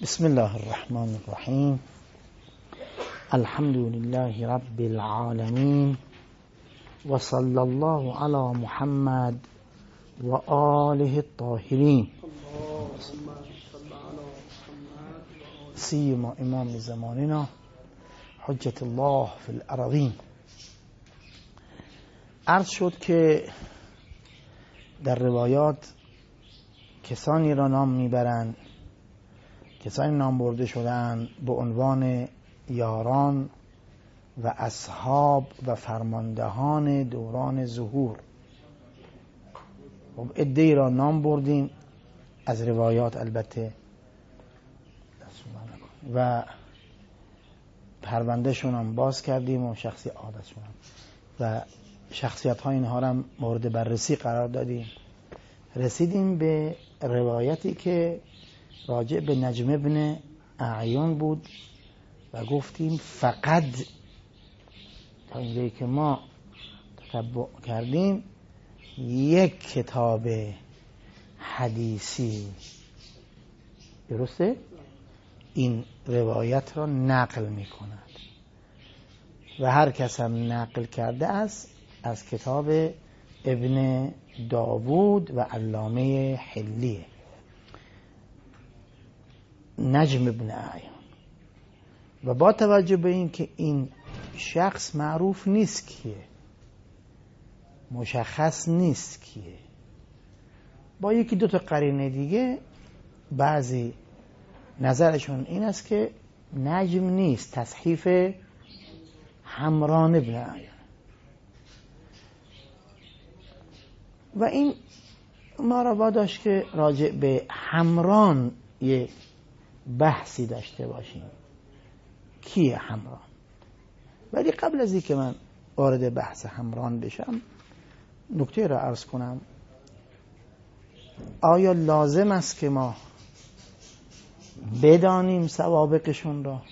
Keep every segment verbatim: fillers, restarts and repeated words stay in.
بسم الله الرحمن الرحیم. الحمد لله رب العالمین و صلی الله علی محمد و آله الطاهرین. سیما امام زماننا حجت الله فی الارضین. عرض شد که در روایات کسانی را نام میبرند، کسانی نام برده شدند به عنوان یاران و اصحاب و فرماندهان دوران ظهور. خب عده‌ای را نام بردیم از روایات البته و پرونده شون هم باز کردیم و شخصی عادتشون هم و شخصیت ها اینها را مورد بررسی قرار دادیم. رسیدیم به روایتی که راجع به نجم ابن اعیان بود و گفتیم فقط تا اینجایی که ما تتبع کردیم یک کتاب حدیثی درسته این روایت را نقل می کند و هر کس هم نقل کرده است از کتاب ابن داوود و علامه حلیه، نجم ابن اعیان. و با توجه به این که این شخص معروف نیست کیه، مشخص نیست کیه، با یکی دو تا قرینه دیگه بعضی نظرشون این است که نجم نیست، تصحیف حمران ابن اعیان. و این ما را واداشت که راجع به حمران یک بحثی داشته باشیم. کیه حمران؟ ولی قبل از این که من وارد بحث حمران بشم نکته را عرض کنم. آیا لازم است که ما بدانیم سوابقشون را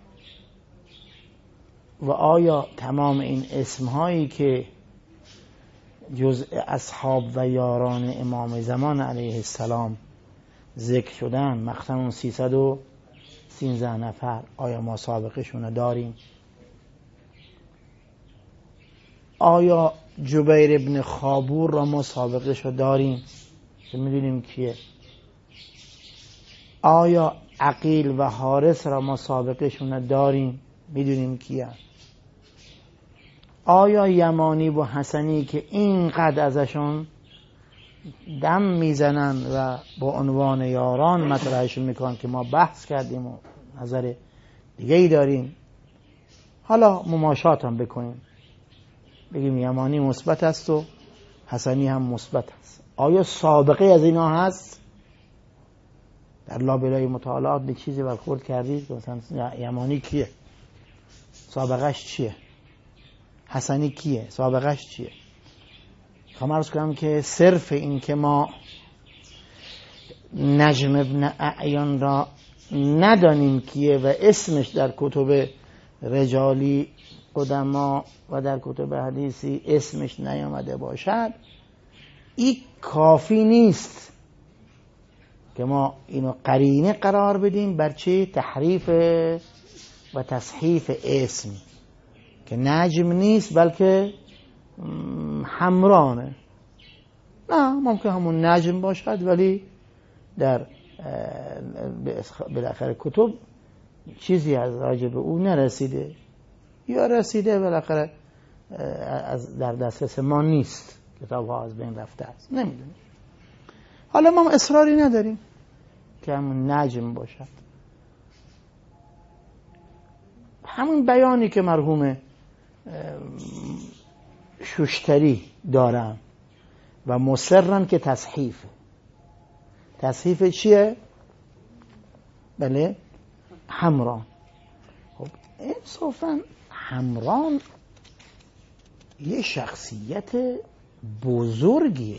و آیا تمام این اسمهایی که جزء اصحاب و یاران امام زمان علیه السلام ذکر شدن، مخصوصا سیصد و سیزده نفر، آیا ما سابقشون رو داریم؟ آیا جبیر ابن خابور را ما سابقش رو داریم که میدونیم کیه؟ آیا عقیل و حارس را ما سابقشون رو داریم میدونیم کیه؟ آیا یمانی و حسنی که اینقدر ازشون دم میزنن و با عنوان یاران مطرحشون میکنن که ما بحث کردیم و نظر دیگه ای داریم، حالا مماشات هم بکنیم بگیم یمانی مثبت است و حسنی هم مثبت است، آیا سابقه از اینا هست؟ در لابلای مطالعات به چیزی برخورد کردید که مثلا یمانی کیه؟ سابقش چیه؟ حسنی کیه؟ سابقش چیه؟ خواهم عرض کنم که صرف این که ما نجم ابن اعیان را ندانیم کیه و اسمش در کتب رجالی قدما و در کتب حدیثی اسمش نیامده باشد، این کافی نیست که ما اینو قرینه قرار بدیم بر چه تحریف و تصحیف اسم که نجم نیست بلکه حمرانه. نه، ممکن همون نجم باشد ولی در بالاخره کتب چیزی از راجع به او نرسیده یا رسیده بالاخره از در دسترس ما نیست، کتاب ها از بین رفته است، نمیدونیم. حالا ما اصراری نداریم که همون نجم باشد. همون بیانی که مرحوم شوشتری دارن و مصرن که تصحیف تصحیف چیه؟ بله حمران. خب انصافا حمران یه شخصیت بزرگیه،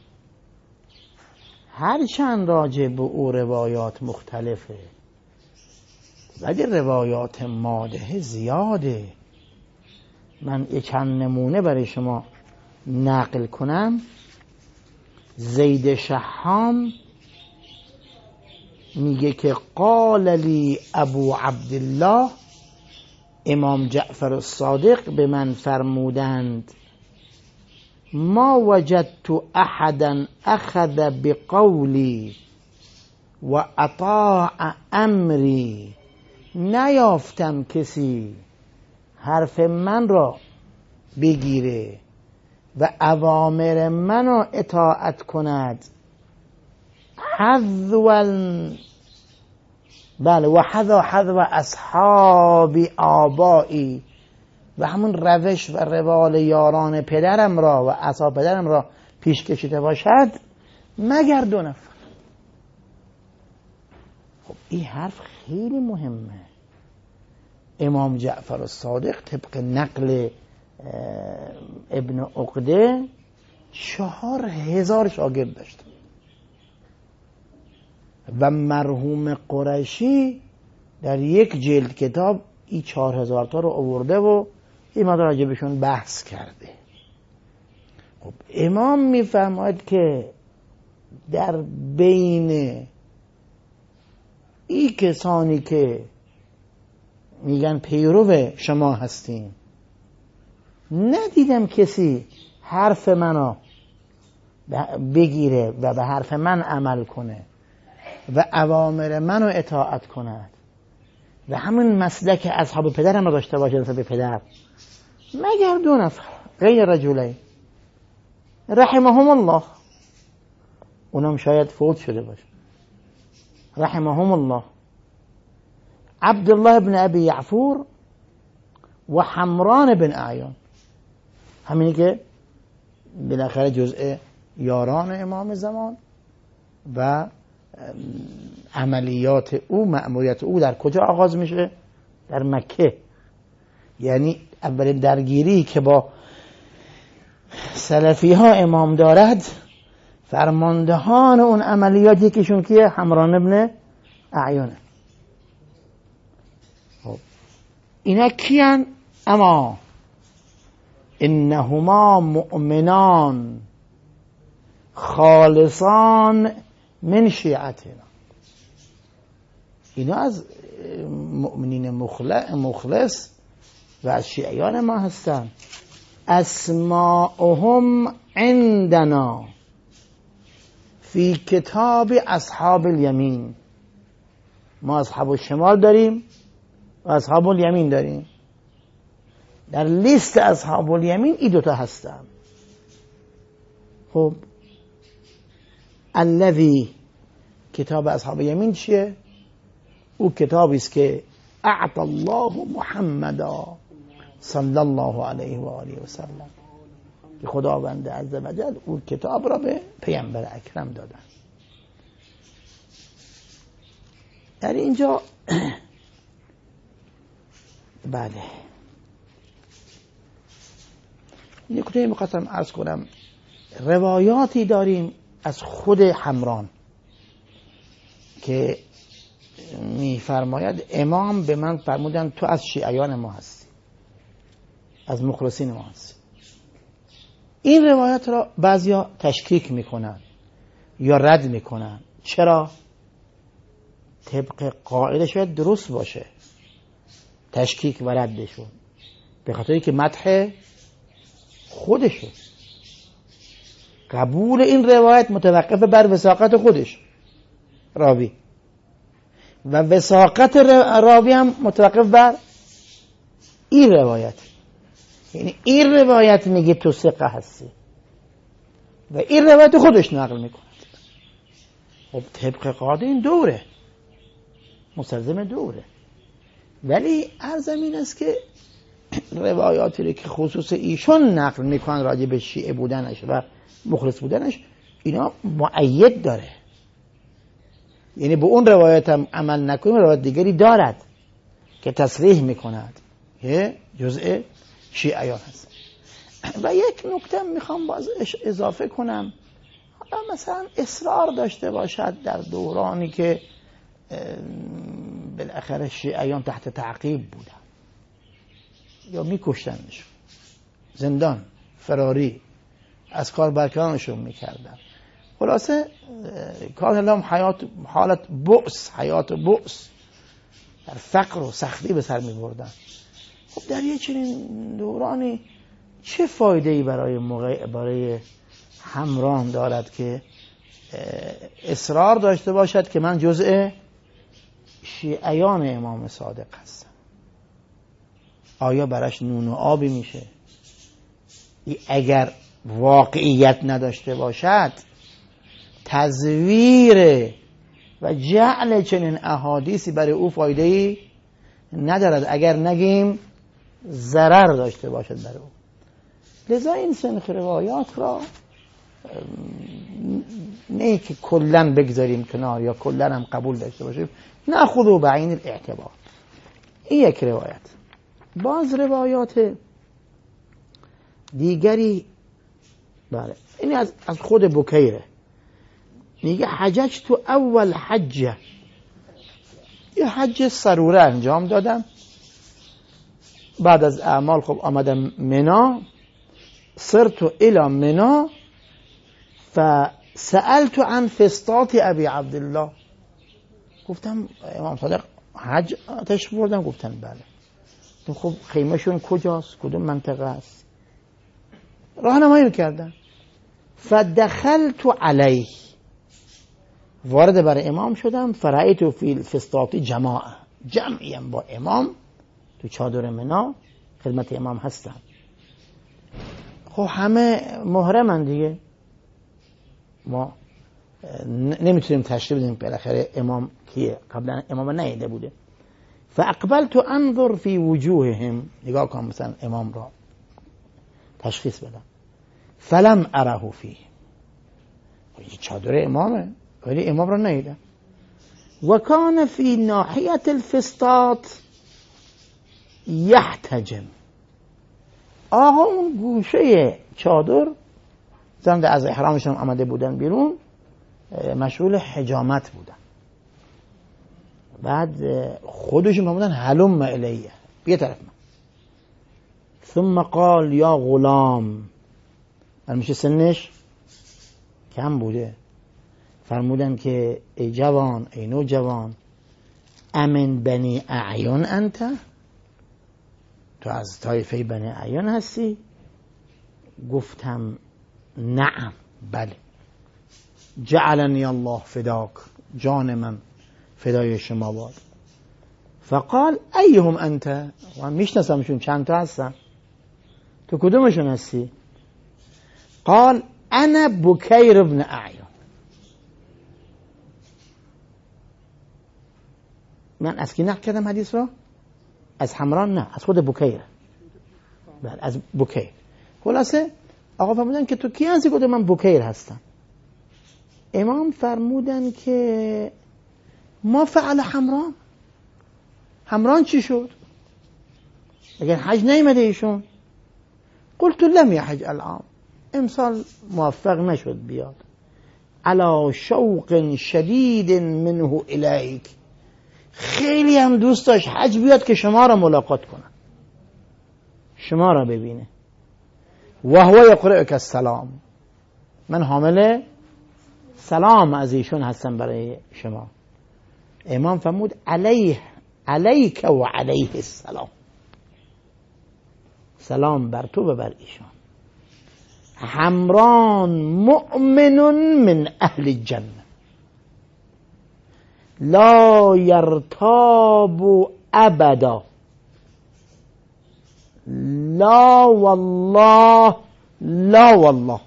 هرچند راجع به او روایات مختلفه ولی روایات مادح زیاده. من یک چند نمونه برای شما نقل کنم. زید شحام میگه که قال لی ابو عبدالله، امام جعفر الصادق به من فرمودند ما وجدت احدا اخذ بقولی و اطاع امری، نیافتم کسی حرف من را بگیره و اوامر منو اطاعت کند، حذو بله و حذو حذو اصحاب آبایی، و همون روش و روال یاران پدرم را و اصحاب پدرم را پیش کشیده باشد مگر دو نفر. خب این حرف خیلی مهمه. امام جعفر الصادق طبق نقل ابن عقده چهار هزار شاگرد داشت و مرحوم قریشی در یک جلد کتاب این چهار هزار تا رو آورده و این مدار راجبشون بحث کرده. خب امام میفرماید که در بین این کسانی که میگن پیرو شما هستیم ندیدم کسی حرف منو بگیره و به حرف من عمل کنه و اوامر منو اطاعت کند و همون مسلک اصحاب پدرم رو داشته باشه نسبت به پدر، مگر دو نفر غیر رجلین رحمهم الله، اونم شاید فوت شده باشه، رحمهم الله، عبدالله بن ابی یعفور و حمران بن اعیان، همینی که بالاخره جزء یاران امام زمان و عملیات او، مأموریت او در کجا آغاز میشه؟ در مکه. یعنی اولین درگیری که با سلفی ها امام دارد، فرماندهان اون عملیات یکیشون کیه؟ حمران ابن اعیانه. خب اینا کیان؟ اما انهما مؤمنان خالصان من شیعتنا، اینا از مؤمنین مخلص و از شیعیان ما هستن. اسماءهم عندنا فی کتاب اصحاب الیمین، ما اصحاب الشمال داریم و اصحاب الیمین داریم، در لیست اصحاب الیمین این دوتا هستن. خب الذی، کتاب اصحاب الیمین چیه؟ او کتابی است که اعطى الله محمدا صلی الله علیه و آله و سلم، که خداوند عزوجل او کتاب را به پیامبر اکرم دادن. در اینجا بله نکته می‌خواستم عرض کنم، روایاتی داریم از خود حمران که می‌فرماید امام به من فرمودن تو از شیعیان ما هستی، از مخلصین ما هستی. این روایت را بعضیا تشکیک میکنن یا رد میکنن. چرا؟ طبق قاعده شاید درست باشه تشکیک و ردشون، به خاطری که مدح خودشه. قبول این روایت متوقف بر وثاقت خودش راوی، و وثاقت راوی هم متوقف بر این روایت. یعنی این روایت میگه تو ثقه هستی و این روایت خودش نقل میکنه. خب طبق قاعده این دوره، مستلزم دوره. ولی عرضم این است که روایاتی رو که خصوص ایشون نقل میکنن راجع به شیعه بودنش و مخلص بودنش، اینا مؤید داره. یعنی به اون روایت هم عمل نکنیم، روایت دیگری دارد که تصریح میکند که جزء شیعیان هست. و یک نکته میخوام باز اضافه کنم، حالا مثلا اصرار داشته باشد در دورانی که بالاخره شیعیان تحت تعقیب بودن یا میکشتنشون، زندان، فراری، از کار برکنارشون میکردن خلاصه کان لهم حیات حالت بؤس، حیات بؤس، در فقر و سختی به سر می بردن. خب در یه چنین دورانی چه فایده‌ای برای موقع برای همران دارد که اصرار داشته باشد که من جزء شیعیان امام صادق هستم؟ آیا براش نون و آبی میشه؟ اگر واقعیت نداشته باشد تزویر و جعل چنین احادیثی برای او فایده‌ای ندارد، اگر نگیم ضرر داشته باشد برای او. لذا این سنخ روایات را نه که کلن بگذاریم کنار یا کلن هم قبول داشته باشیم، ناخذو بعین الاعتبار. این یک روایت. باز روایات دیگری، بله این از از خود بکیره، میگه حجج تو اول حجه، یه حج سروره انجام دادم، بعد از اعمال خب آمدم منا، صرت الی منا فسألت عن فسطاط ابی عبدالله. گفتم امام صادق حج تشریف بردن؟ گفتن بله. خب خیمهشون کجاست؟ کدوم منطقه است؟ راهنمایی کردن. فدخلت علیه، وارد بر امام شدم، فرأیت فی الفسطاط جماعه، جمعیم با امام تو چادر منا خدمت امام هستن. خب همه محرمن دیگه، ما نمیتونیم تشریف بدیم بالاخره امام کیه، قبلا امام نیده بوده. فاقبلت انظر فی وجوههم، نگاه کنم مثلا امام را تشخیص بدم. فلم اره فیه، چادر امامه ولی امام را نیدم. و کان فی ناحیت الفسطاط یحتجم، آقا اون گوشه چادر زنده از احرامشون آمده بودن بیرون، مشغول حجامت بودن. بعد خودشون بودن هلم الیه، بیا طرف من. ثم قال یا غلام، میشه سنش کم بوده، فرمودن که ای جوان، ای نوجوان، امن بنی اعیان انت، تو از طایفه بنی اعیان هستی؟ گفتم نعم، بله. جعلنی الله فداک، جان من فدای شما باد. فقال ایهم انت، من میشناسمشون، چند تا هستن، تو کدومشون هستی؟ قال انا بکیر ابن اعیان، من از کی نقل کردم حدیث رو؟ از حمران؟ نه، از خود بکیر. بله از بکیر. خلاصه آقا فرمودن که تو کی هستی؟ گفتم من بکیر هستم. امام فرمودن که ما فعل حمران، حمران چی شد؟ اگر حج نیمده ایشون؟ قلت لم یحج الان، امسال موفق نشد بیاد. علی شوق شدید منه الیک، خیلی هم دوست داشت حج بیاد که شما را ملاقات کنه، شما را ببینه. و هو یقرئک السلام، من حامل سلام از ایشون هستم برای شما. امام فرمود علیه علیک و علیه السلام، سلام بر تو و بر ایشان. حمران مؤمن من اهل الجنه لا یرتاب ابدا، لا والله لا والله،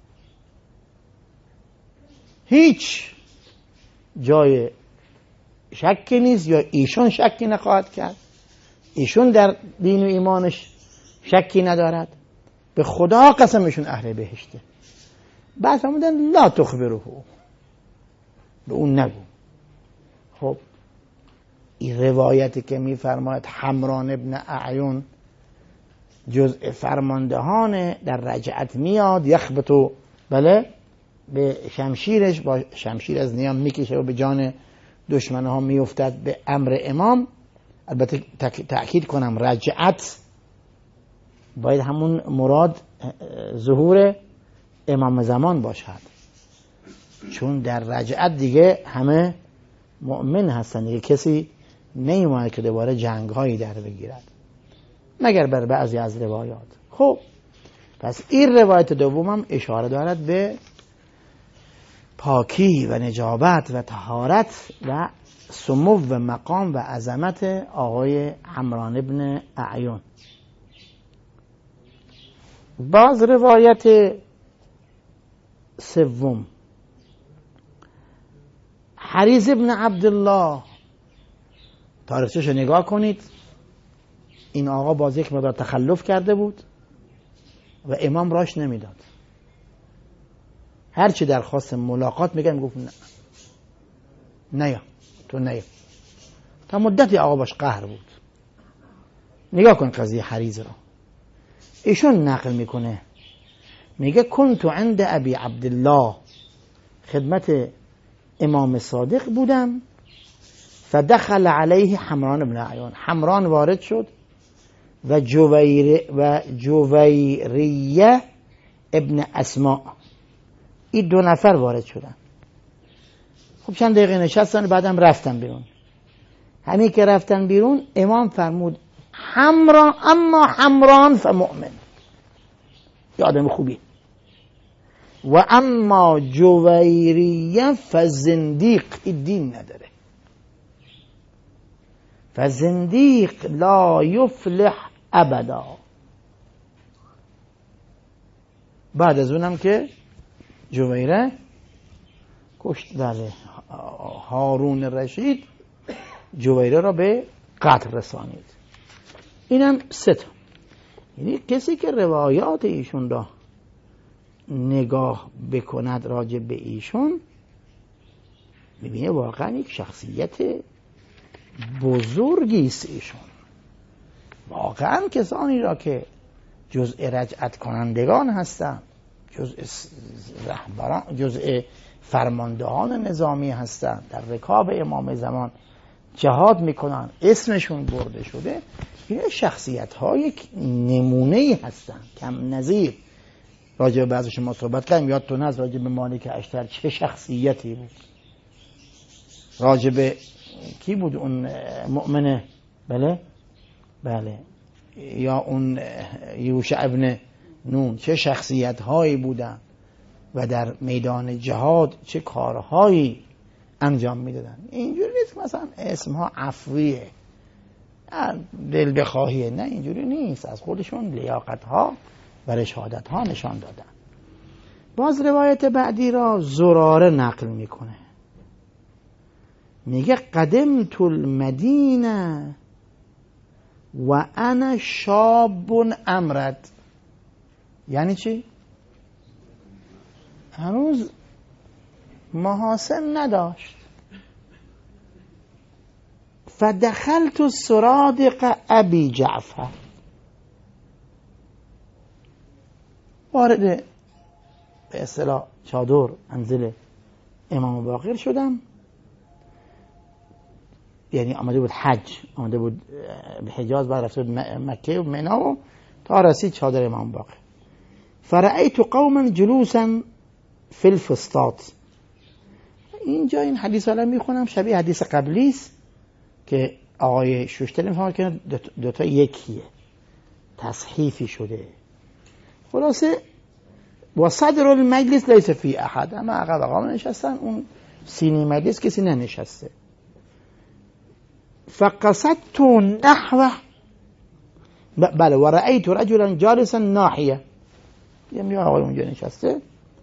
هیچ جای شکی نیست، یا ایشون شکی نخواهد کرد، ایشون در دین و ایمانش شکی ندارد، به خدا قسمشون اهل بهشته. بعد فرمودن لا تخبره، به اون نگو. خب این روایتی که میفرماید حمران ابن اعیون جزء فرماندهان در رجعت میاد، یخبطو، بله، به شمشیرش، با شمشیر از نیام میکشه و به جان دشمنه ها میافتد به امر امام. البته تأکید کنم رجعت باید همون مراد ظهور امام زمان باشد. چون در رجعت دیگه همه مؤمن هستن دیگه، کسی نیومد که دوباره جنگ هایی در بگیرد مگر بر بعضی از روایات. خب پس این روایت دوم هم اشاره دارد به پاکی و نجابت و طهارت و سمو و مقام و عظمت آقای عمران ابن اعیون. باز روایت سوم، حریز ابن عبدالله، تاریخچه‌شو نگاه کنید. این آقا باز یک مقدار تخلف کرده بود و امام راش نمیداد. هرچی درخواست ملاقات میگن گفت نه نه تو نه. تا مدتی آقا باش قهر بود. نگاه کن قضیه حریز را. ایشون نقل میکنه، میگه کنت عند ابی عبدالله، خدمت امام صادق بودم، فدخل علیه حمران ابن اعیان، حمران وارد شد و جویر و جویریه ابن اسماء، این دو نفر وارد شدن. خب چند دقیقه نشستن و بعدم رفتن بیرون. همین که رفتن بیرون امام فرمود حمران، اما حمران فمؤمن، یه آدم خوبی، و اما جویریه فزندیق، این دین نداره، فزندیق لا یفلح ابدا. بعد از اونم که جویره کشت، بله، هارون رشید جویره را به قتل رسانید. اینم سه تا. یعنی کسی که روایات ایشون را نگاه بکند راجع به ایشون، میبینه واقعا یک شخصیت بزرگی است. ایشون واقعا کسانی را که جزء رجعت کنندگان هستند، جزء رهبران، جزء فرماندهان نظامی هستند، در رکاب امام زمان جهاد میکنن، اسمشون برده شده، این شخصیت ها یک نمونه هستند کم نظیر. راجع به بعضش ما صحبت کردیم، یادتون هست راجع به مالک اشتر چه شخصیتی بود، راجع به کی بود اون مؤمنه، بله بله، یا اون یوشع ابن نون، چه شخصیت هایی بودن و در میدان جهاد چه کارهایی انجام میدادن. اینجوری نیست مثلا اسم ها عفویه، دل بخواهیه، نه اینجوری نیست، از خودشون لیاقت ها و رشادت ها نشان دادن. باز روایت بعدی را زراره نقل میکنه، میگه قدمت المدینه و انا شاب امرد. یعنی چی؟ هنوز محاسن نداشت. فدخلت سرادق ابی جعفر، وارد به اصطلاح چادر منزل امام باقر شدم. یعنی آمده بود حج، آمده بود به حجاز، بعد رفته بود مکه و منی و تا رسید چادر امام باقر. فرأیت قوما جلوسا فی الفسطاط. اینجا این حدیث رو میخونم، شبیه حدیث قبلی است که آقای شوشتری میفهمه که دوتا یکیه، تصحیفی شده. خلاصه و صدر المجلس لیس فی احد، اما عقب آقا نشستن، اون سینی مجلس کسی ننشسته. فقصدت نحوه، بله، و رأیت رجلا جالسا ناحیه، یعنی آقای اونجا نشسته.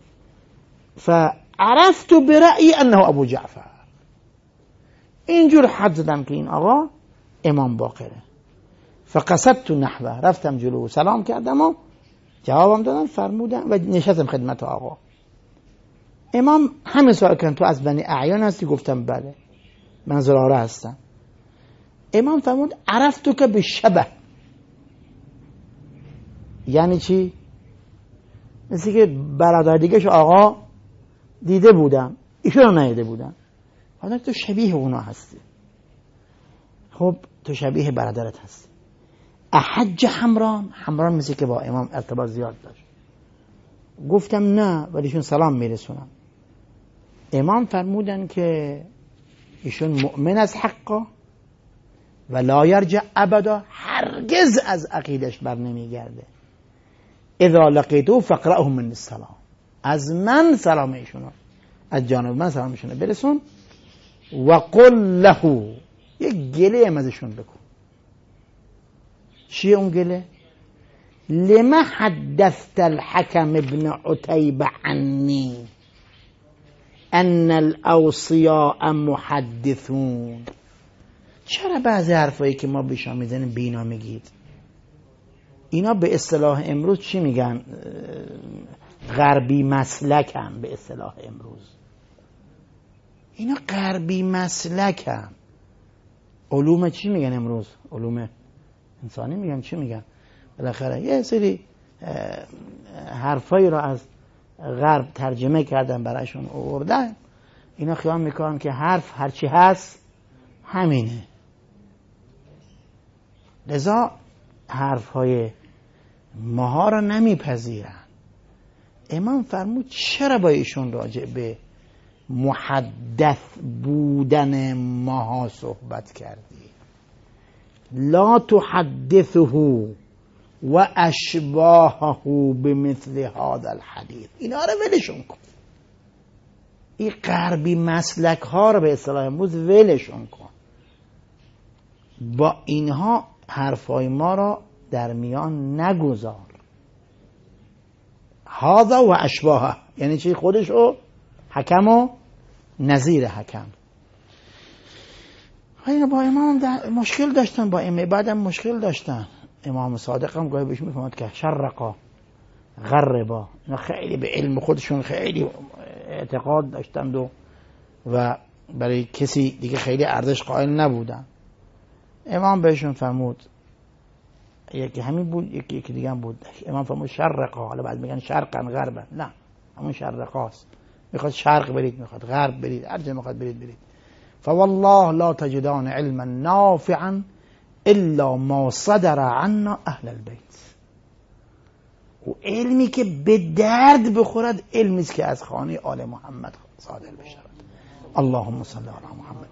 فعرفت برأی انه ابو جعفر، اینجور حد زدم که این آقا امام باقره. فقصدت نحوه، رفتم جلو، سلام کردم و جوابم دادن، فرمودن و نشستم خدمت آقا. امام همین سوال کردن تو از بنی اعیان هستی؟ گفتم بله، من زراره هستم. امام فرمود عرفتو که به شبه. یعنی چی؟ مثل که برادر دیگه‌ش آقا دیده بودم، ایشون رو ندیده بودم. حالا تو شبیه اونا هستی. خب تو شبیه برادرت هستی. احج حمران، حمران مثل که با امام ارتباط زیاد داشت. گفتم نه، ولی ایشون سلام میرسونم. امام فرمودن که ایشون مؤمن از حقا و لا یرجع ابدا، هرگز از عقیدش بر نمیگرده. اذا لقیتو فقرأه من السلام، از من سلام ایشونو، از جانب من سلام ایشونو برسون. و قل له، یک گله هم ازشون بکن. چیه اون گله؟ لما حدثت الحكم ابن عتيبة عني ان الاوصياء محدثون؟ چرا بعضی حرفایی که ما به شما میزنیم بینا میگید؟ اینا به اصطلاح امروز چی میگن؟ غربی مسلکن. به اصطلاح امروز اینا غربی مسلکن. علوم چی میگن امروز؟ علوم انسانی میگن. چی میگن؟ بالاخره یه سری حرفایی رو از غرب ترجمه کردن براشون آوردن. اینا خیال میکنن که حرف هرچی هست همینه. لذا حرفهای ماها رو نمیپذیرن. امام فرمود چرا با ایشون راجع به محدث بودن ماها صحبت کردی؟ لا تحدثه و اشباهه بمثل هذا الحديث. اینا رو ولشون کن. این غربی مسلک ها رو به اصطلاح امروز ولشون کن. با اینها حرفای ما را در میان نگذار. هذا و اشباهه یعنی چی؟ خودشو، حکم و نظیر حکم. اینا با امام مشکل داشتن، با ائمه بعدم مشکل داشتن. امام صادق هم گاهی بهش میفهمد که شرقا غربا. اینا خیلی به علم خودشون خیلی اعتقاد داشتند و و برای کسی دیگه خیلی ارزش قائل نبودن. امام بهشون فرمود، یکی همین بود، یکی یکی دیگه هم بود. امام فرمود شرقا. حالا بعد میگن شرقا غربا، نه همون شرقاست. میخواد شرق برید، میخواد غرب برید، هر جا میخواد برید برید. فوالله لا تجدان علما نافعا الا ما صدر عنا اهل البيت. و علمی که به درد بخورد علمی است که از خانه آل محمد صادر بشود. اللهم صل علی محمد.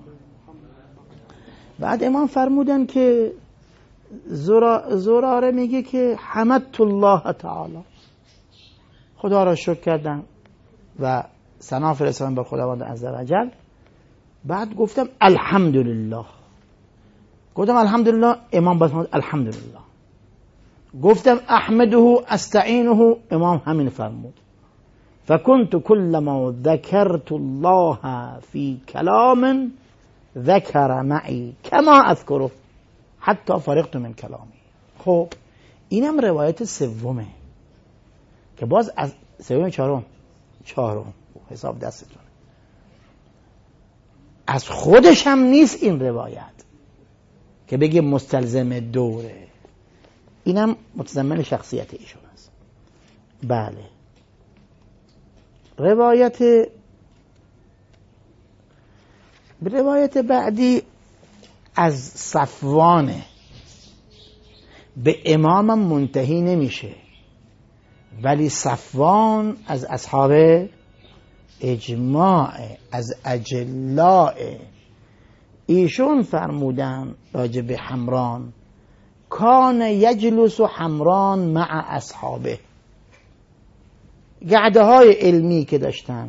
بعد امام فرمودن که زرا زراره میگه که حمدت الله تعالی، خدا را شکر کردم و ثنا فرستادم به خداوند عزوجل. بعد گفتم الحمدلله. گفتم الحمدلله، امام باز فرمود الحمدلله. گفتم احمده استعینه، امام همین فرمود. فكنت كلما ذكرت الله في كلام ذكر معي كما اذكره حتی فرغت من کلامی. خب اینم روایت سومه که باز از سوم چهارم چهارم حساب دستتون. از خودش هم نیست این روایت که بگه مستلزم دوره. اینم متضمن شخصیت ایشون است. بله. روایت روایت بعدی از صفوانه، به امامم منتهی نمیشه، ولی صفوان از اصحاب اجماع، از اجلاء. ایشون فرمودن راجع به حمران، کان یجلس حمران مع اصحابه. قعده های علمی که داشتن،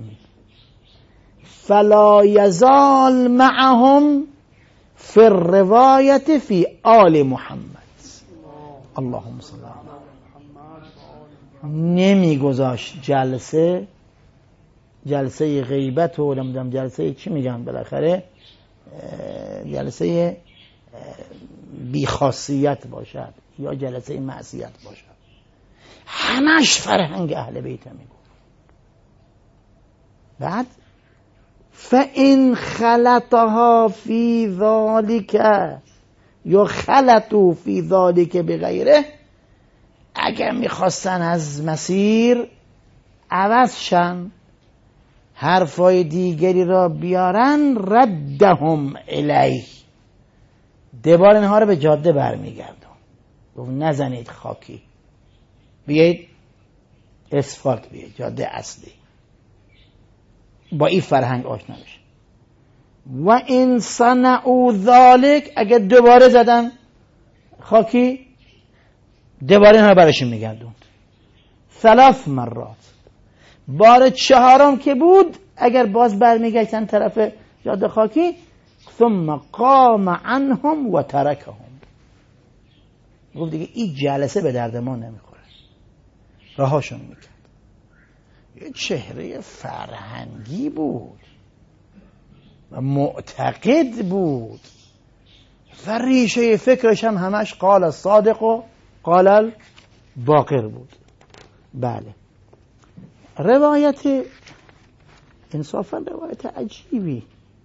فلا یزال معهم فی الروایت فی آل محمد. اللهم صل علی محمد. نمی گذاشت جلسه جلسه غیبت و نمیدونم جلسه چی میگن بالاخره، جلسه بیخاصیت باشد یا جلسه معصیت باشد. همش فرهنگ اهل بیت میگو. بعد فَإِنْ خَلَطَهَا فِي ذَلِكَ یا خلطوا فی ذَلِكَ بغیره، اگر میخواستن از مسیر عوض شن، حرفای دیگری را بیارن، ردهم الیه، دبار اینها رو به جاده برمیگردن. گفت نزنید خاکی، بیایید اسفالت، بیایید جاده اصلی. با این فرهنگ آشنا بشه. و این صنعوا ذالک، اگه دوباره زدن خاکی، دوباره اینا برشون میگردوند. ثلاث مرات. بار چهارم که بود اگر باز برمیگشتن طرف جاده خاکی، ثم قام عنهم و ترکهم، گفت دیگه این جلسه به درد ما نمیخوره، رهاشون میکرد. یه چهره فرهنگی بود و معتقد بود و ریشه فکرش هم همش قال الصادق و قال الباقر بود. بله، روایت انصافا روایت عجیبی.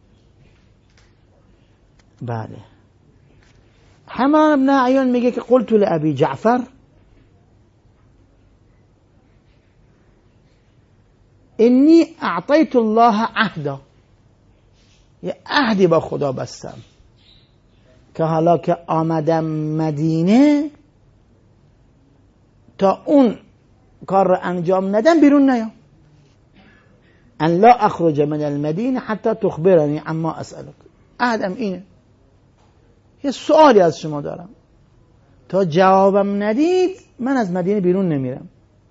بله، حمام بن عیان میگه که قلت لأبی جعفر انی اعطیت الله عهدا، یه عهدی با خدا بستم که حالا که آمدم مدینه تا اون کار رو انجام ندم بیرون نیام، ان لا اخرج من المدینه حتی تخبرنی عما اسألک. عهدم اینه، یه سوالی از شما دارم، تا جوابم ندید من از مدینه بیرون نمیرم.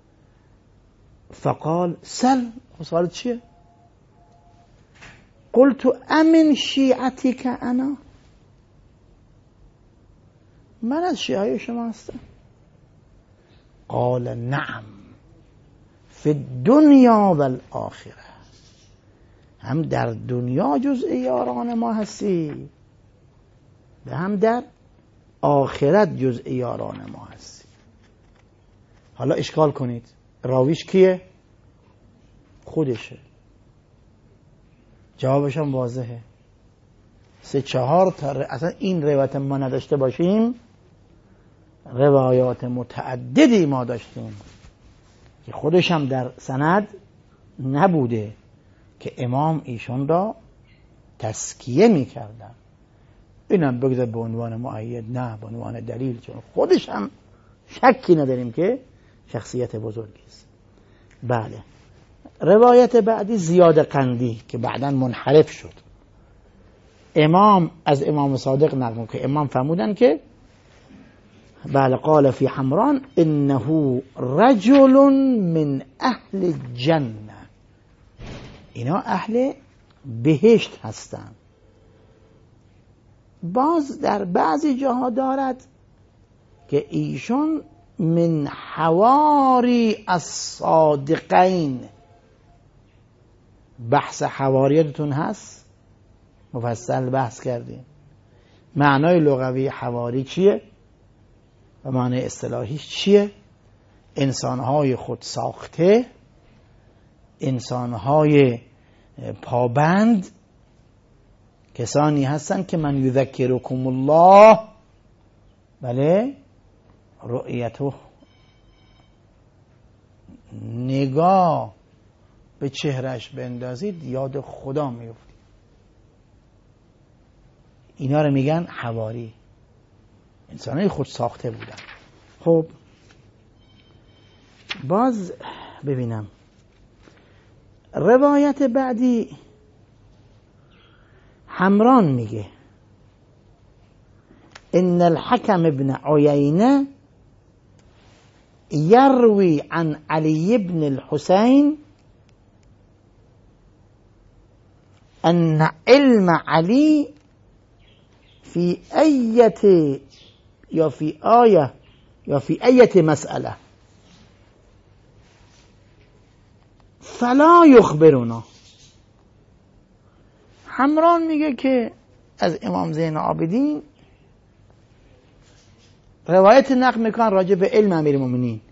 فقال سل، سوال چیه؟ قلت امن شیعتک انا، من از شیعه شما هستم. قال نعم فی الدنیا و الاخره، هم در دنیا جزء یاران ما هستی و هم در آخرت جزء یاران ما هستی. حالا اشکال کنید راویش کیه؟ خودشه. جوابش هم واضحه. سه چهار تا ر... اصلا این روایت ما نداشته باشیم، روایات متعددی ما داشتیم که خودش هم در سند نبوده که امام ایشون را تزکیه میکردن. اینم بگذار به عنوان مؤید، نه به عنوان دلیل، چون خودش هم شکی نداریم که شخصیت بزرگی است. بله، روایت بعدی زیاد قندی که بعداً منحرف شد. امام از امام صادق نقل که امام فرمودن که بله قال فی حمران انه رجل من اهل جنه، اینا اهل بهشت هستند. باز در بعضی جاها دارد که ایشون من حواری الصادقین. بحث حواریتون هست، مفصل بحث کردیم. معنای لغوی حواری چیه و معنای اصطلاحیش چیه؟ انسانهای خود ساخته، انسانهای پابند، کسانی هستند که من یذکرکم الله، بله، رؤیته، نگاه به چهرش بندازید یاد خدا میفتی. اینا رو میگن حواری، انسانهای خود ساخته بودن. خب باز ببینم روایت بعدی. حمران میگه ان الحكم ابن عيينة يروي عن علي بن الحسين ان علم علي في اية یا في آية یا في اية مسألة فلا يخبرنا. حمران میگه که از امام زین العابدین روایت نقل میکنن راجع به علم امیرالمومنین،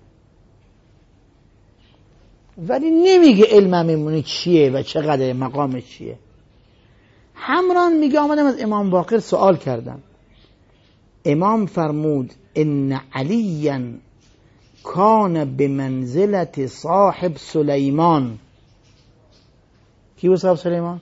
ولی نمیگه علم امیرالمومنین چیه و چقدر مقامش چیه. حمران میگه آمدم از امام باقر سوال کردم، امام فرمود ان علیا کان بمنزلت صاحب سلیمان. کی بود صاحب سلیمان؟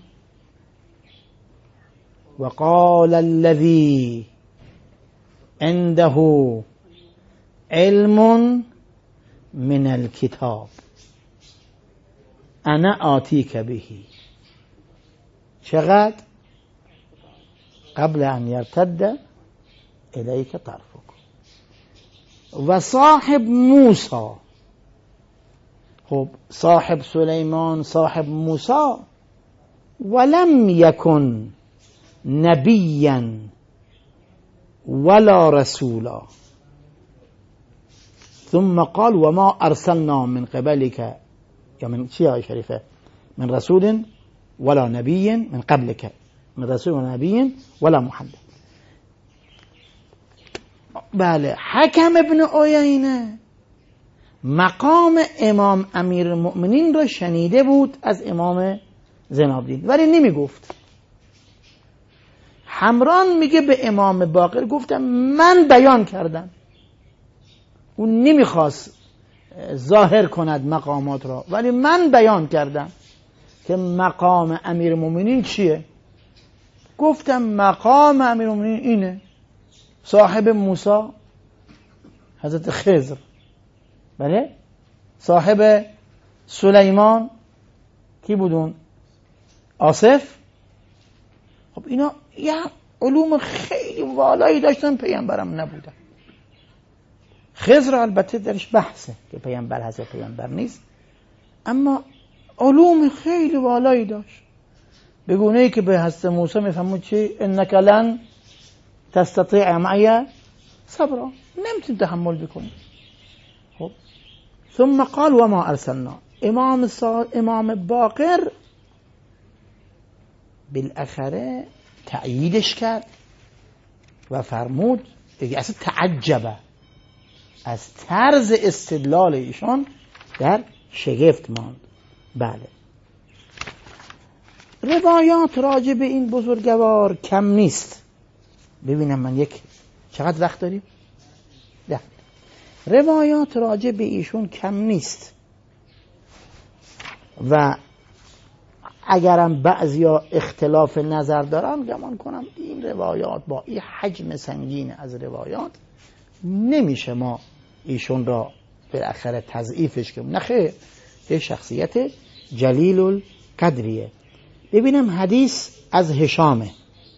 وقال الذي عنده علم من الكتاب انا آتيك به چقدر؟ قبل ان یرتد الیک طرفک. و صاحب موسی، خب صاحب سلیمان صاحب موسی، ولم یکن نبیا ولا رسولا، ثم قال وما ارسلنا من قبلك، یا من چی آیه شریفه؟ من رسول ولا نبی من قبلك، من رسول ولا نبی ولا محمد. بله، حکم ابن عیینه مقام امام امیر المؤمنین رو شنیده بود از امام زین العابدین ولی نمی گفت. حمران میگه به امام باقر گفتم من بیان کردم. اون نمیخواست ظاهر کند مقامات را، ولی من بیان کردم که مقام امیر المؤمنین چیه. گفتم مقام امیر المؤمنین اینه، صاحب موسی حضرت خضر، بله، صاحب سلیمان کی بودون؟ آصف. خب اینا یه علوم خیلی والایی داشتن، پیامبرم نبودن. خضر البته درش بحثه که پیامبر هست پیامبر نیست، اما علوم خیلی والایی داشت، به گونه‌ای که به حضرت موسی میفهمون چی؟ انک لن تستطیع معی صبرا، نمیتونی تحمل بکنی. خب ثم قال وما ارسلنا، امام صاد امام باقر بالاخره تأییدش کرد و فرمود، دیگه اصلا تعجبه از طرز استدلال ایشان، در شگفت ماند. بله، روایات راجع به این بزرگوار کم نیست. ببینم من یک چقدر وقت داریم؟ ده. روایات راجع به ایشون کم نیست و اگرم بعضیا اختلاف نظر دارن، گمان کنم این روایات با این حجم سنگین از روایات نمیشه ما ایشون را بالاخره تضعیفش کنیم. نخیر، یه شخصیت جلیل القدریه. ببینم حدیث از هشامه،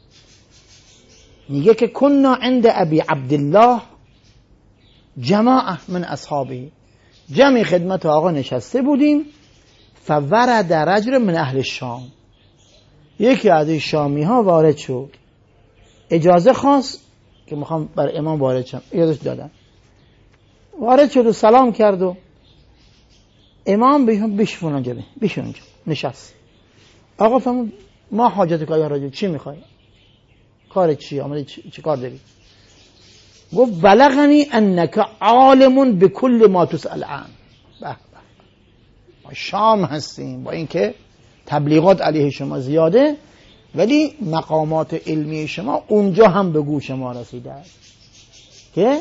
میگه که کنا عند ابی عبدالله جماعه من اصحابه، جمعی خدمت آقا نشسته بودیم، فورد رجل من اهل الشام، یکی از این شامی ها وارد شد، اجازه خواست که میخوام بر امام وارد شم، اجازه دادن، وارد شد و سلام کرد و امام بهشون بشون اونجا بشون اونجا نشست. آقا فرمود ما حاجت که آیا راجع چی میخوای؟ کار چی؟ آمده چی, چی کار داری؟ گفت بلغنی انک عالم بكل ما تسأل عن. به ما شام هستیم، با اینکه تبلیغات علیه شما زیاده، ولی مقامات علمی شما اونجا هم به گوش ما رسیده است که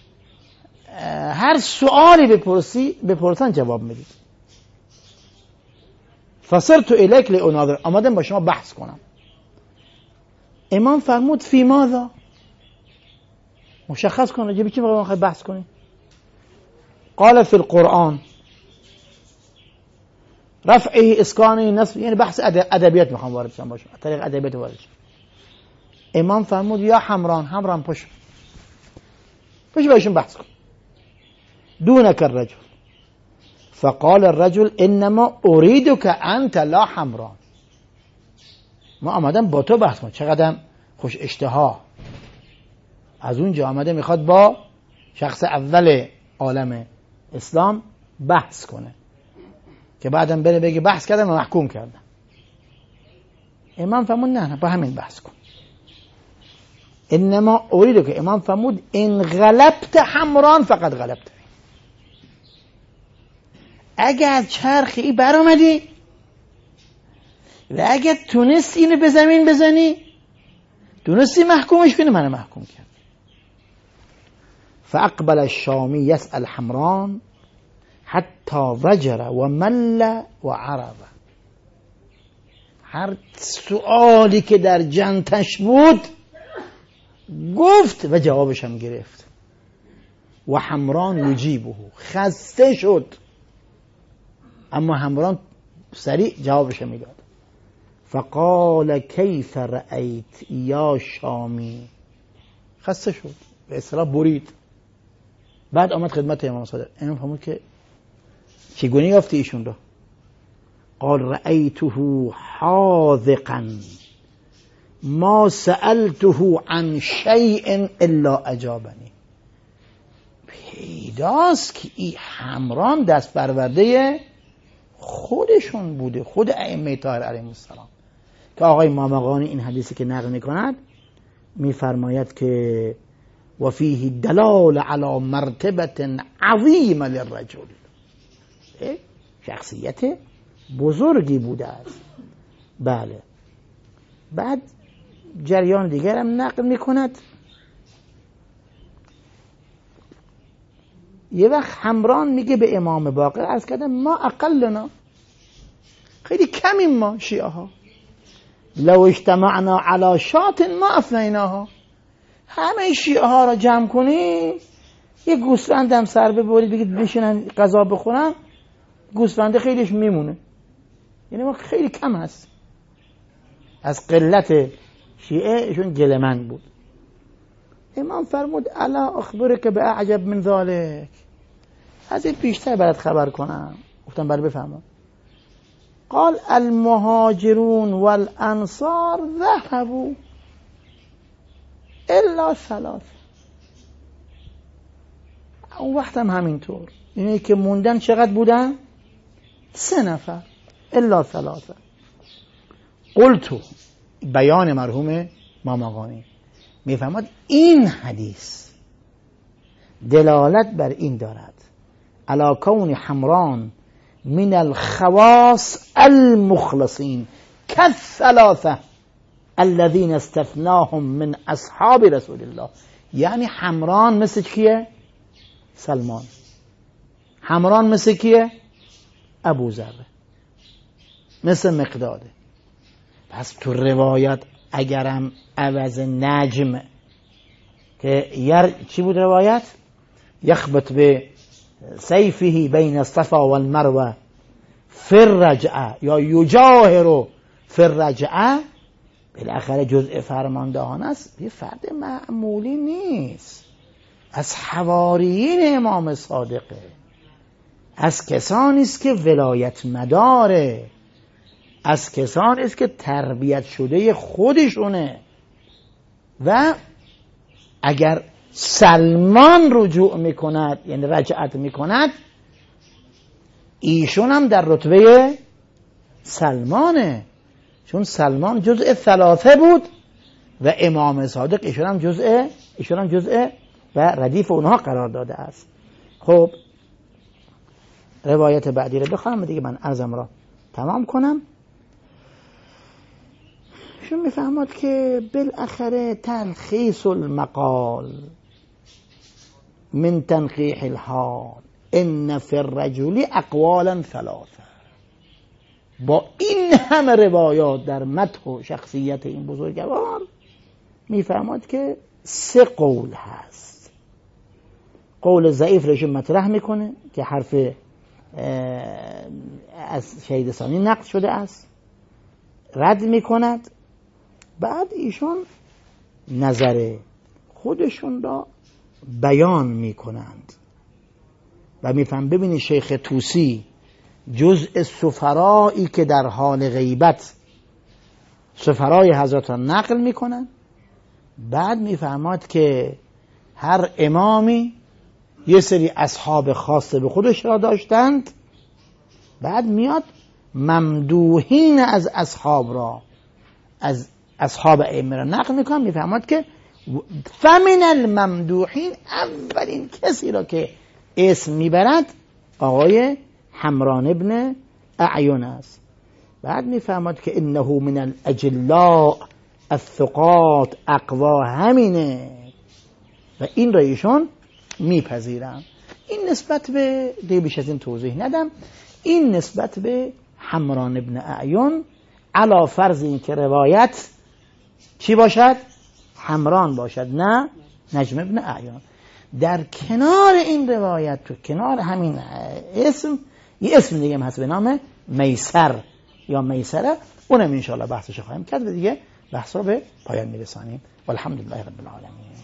هر سوالی بپرسی بپرسن جواب میدید. فصرت الیک لاناظر، آمدم با شما بحث کنم. امام فرمود فی ماذا، مشخص کن راجع به چی میخوای بحث کنی؟ قال فی القرآن رفعه اسکانه نصب، یعنی بحث ادبیات میخوام وارد شم باشم، طریق ادبیات وارد شم. امام فرمود یا حمران، حمران پشت پشت باشون بحث کن. دونك الرجل، فقال الرجل انما اريدك انت لا حمران، ما آمدم با تو بحث کنم. چقدر خوش اشتها، از اونجا آمده میخواد با شخص اول عالم اسلام بحث کنه که بعدم بره بگه بحث کردم و محکوم کردم. امام فرمود نه نه با همین بحث کن. انما اريدك، که امام فرمود ان غلبت حمران فقط غلبت، اگر چرخی بر آمدی و اگر تونستی اینو به زمین بزنی، تونستی محکومش کنی، منو محکوم کرد. فاقبل الشامی يسأل حمران حتی وجر و مل و عرب، هر سؤالی که در جنتش بود گفت و جوابش هم گرفت. و حمران یجیبه، خسته شد اما حمران سریع جوابش میداد. فقال کیف رأیت یا شامی، خسته شد، به اصطلاح برید. بعد آمد خدمت امام صادق. امام فرمود که چگونه یافتی ایشون را؟ قال رأیته حاذقا ما سألته عن شیء الا اجابنی. پیداست که این حمران دست برورده خودشون بوده، خود ائمه طاهر علیهم السلام. که آقای مامقانی این حدیثی که نقل میکند میفرماید که و فیه دلال علی مرتبه عظیمه للرجل، شخصیت بزرگی بوده است. بله. بعد جریان دیگر هم نقل میکند. یه وقت حمران میگه به امام باقر، عرض کردم ما اقلنا، خیلی کمیم ما شیعه ها، لو اجتمعنا علی شات ما افنیناها، همه شیعه ها را جمع کنی یه گوسفندم سر ببرید بگید بشینن غذا بخورن، گوسفنده خیلیش میمونه. یعنی ما خیلی کم هست. از قلت شیعه شون گلمند بود. امام فرمود الا اخبرک به اعجب من ذالک، از این بیشتر برات خبر کنم. گفتم بله بفرما. قال المهاجرون والانصار ذهبوا الا ثلاث. اون وقت هم همینطور، اینه که موندن چقدر بودن؟ سه نفر. الا ثلاثه. قلتو، بیان مرحوم مامقانی میفهمد این حدیث دلالت بر این دارد علی کون حمران من الخواص المخلصین كالثلاثه الذين استثناهم من اصحاب رسول الله. یعنی حمران مثل کیه؟ سلمان. حمران مثل کیه؟ ابو ذر، مثل مقداده. پس تو روایات اگرم عوض نجم که یر چی بود روایت؟ یخبط به سیفه بین الصفا والمروه فی الرجعه یا یجاهر فی الرجعه، بالاخره جزء فرماندهان است، یه فرد معمولی نیست، از حواریین امام صادقه، از کسانی است که ولایت مداره، از کسانی است که تربیت شده خودشونه. و اگر سلمان رجوع میکند یعنی رجعت میکند، ایشون هم در رتبه سلمانه، چون سلمان جزء ثلاثه بود و امام صادق ایشون هم جزء ایشون هم جزء و ردیف اونها قرار داده است. خب روایت بعدی رو بخوام دیگه من عرضم را تمام کنم. شون میفهمد که بالاخره تلخیص المقال من تنقیح الحال ان فی الرجل اقوالا ثلاثه. با این همه روایات در مدح و شخصیت این بزرگوار میفهمد که سه قول هست. قول ضعیف رشون مطرح میکنه که حرف از شهید ثانی نقل شده است، رد میکند. بعد ایشون نظر خودشون را بیان میکنند و میفهم. ببینید شیخ طوسی جزء سفرایی که در حال غیبت سفرای حضرت را نقل میکنند. بعد میفهمد که هر امامی یه سری اصحاب خاصه به خودش را داشتند. بعد میاد ممدوحین از اصحاب را از اصحاب ائمه را نقل میکنم. میفهمد که فمن الممدوحین اولین کسی را که اسم میبرد آقای حمران ابن اعین است. بعد میفهمد که انه من الاجلاء الثقات اقوا، همینه و این را ایشون میپذیرم. این نسبت به دیگه بیش از این توضیح ندم. این نسبت به حمران ابن اعین علی فرض این که روایت چی باشد؟ حمران باشد، نه نجم ابن اعین. در کنار این روایت تو کنار همین اسم یه اسم دیگه هم هست به نام میسر یا میسره، اونم انشاءالله بحثش خواهیم کرد و دیگه بحث رو به پایان میرسانیم. والحمدلله رب العالمین.